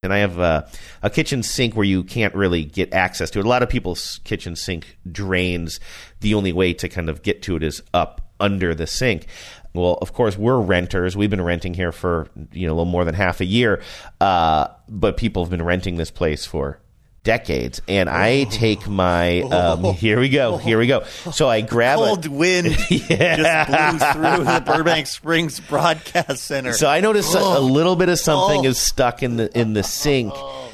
And I have a kitchen sink where you can't really get access to it. A lot of people's kitchen sink drains. The only way to kind of get to it is up under the sink. Well, of course, we're renters. We've been renting here for a little more than half a year. But people have been renting this place for decades. And I take my here we go. So I grab cold wind just blew through the Burbank Springs Broadcast Center. So I noticed a little bit of something is stuck in the sink.